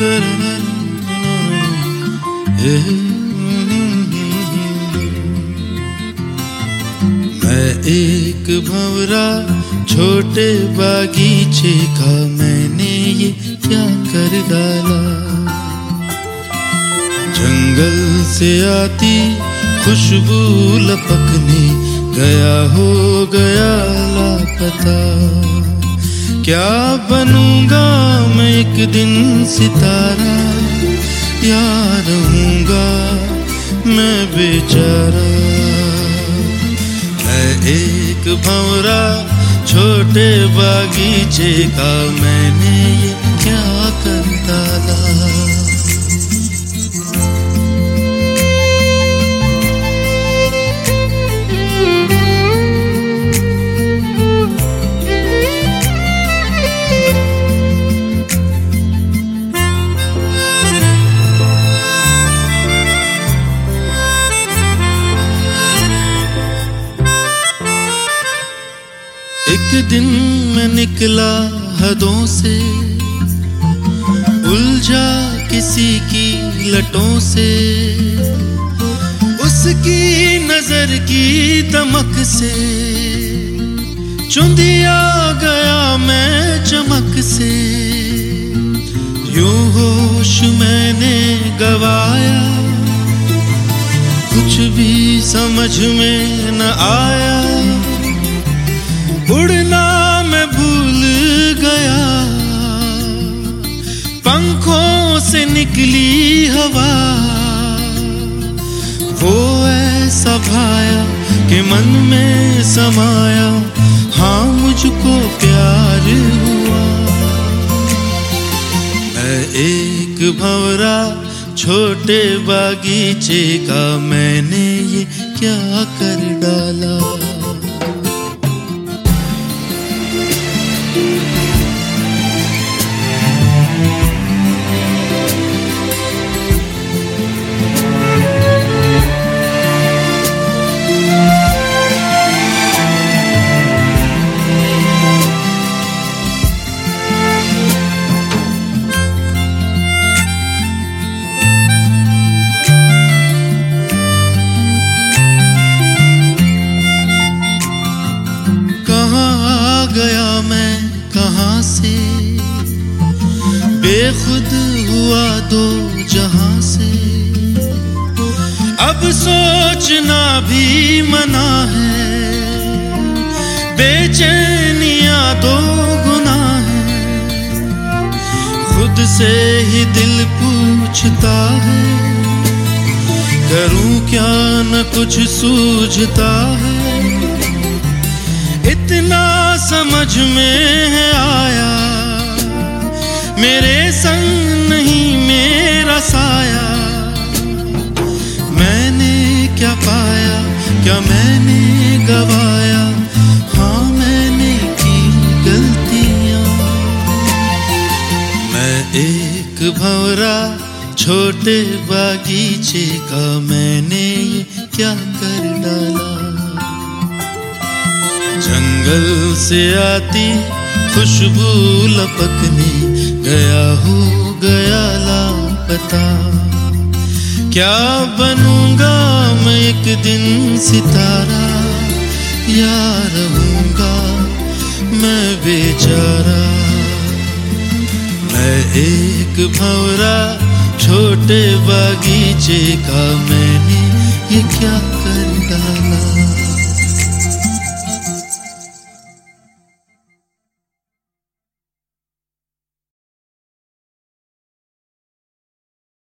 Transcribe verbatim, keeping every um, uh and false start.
मैं एक भंवरा छोटे बागीचे का, मैंने ये क्या कर डाला। जंगल से आती खुशबू लपकने, गया हो गया लापता। क्या बनूंगा मैं एक दिन सितारा, या रहूंगा मैं बेचारा। मैं एक भंवरा छोटे बागीचे का, मैंने ये क्या कर डाला। एक दिन मैं निकला हदों से, उलझा किसी की लटों से। उसकी नजर की दमक से चुंधिया गया मैं चमक से। यूं होश मैंने गवाया, कुछ भी समझ में न आया। उड़ना मैं भूल गया, पंखों से निकली हवा। वो ऐसा भाया कि मन में समाया, हाँ मुझको प्यार हुआ। मैं एक भंवरा छोटे बागीचे का, मैंने ये क्या कर डाला। गया मैं कहाँ से, बेखुद हुआ दो जहां से। अब सोचना भी मना है, बेचैनियां दो गुना है। खुद से ही दिल पूछता है, करूं क्या न कुछ सूझता है। इतना समझ में है आया, मेरे संग नहीं मेरा साया। मैंने क्या पाया, क्या मैंने गवाया, हाँ मैंने की गलतियां। मैं एक भंवरा छोटे बागीचे का, मैंने ये क्या कर डाला। जंगल से आती खुशबू लपकने, गया हो गया लापता। क्या बनूंगा मैं एक दिन सितारा, या रहूंगा मैं बेचारा। मैं एक भंवरा छोटे बागीचे का, मैंने ये क्या कर डाला।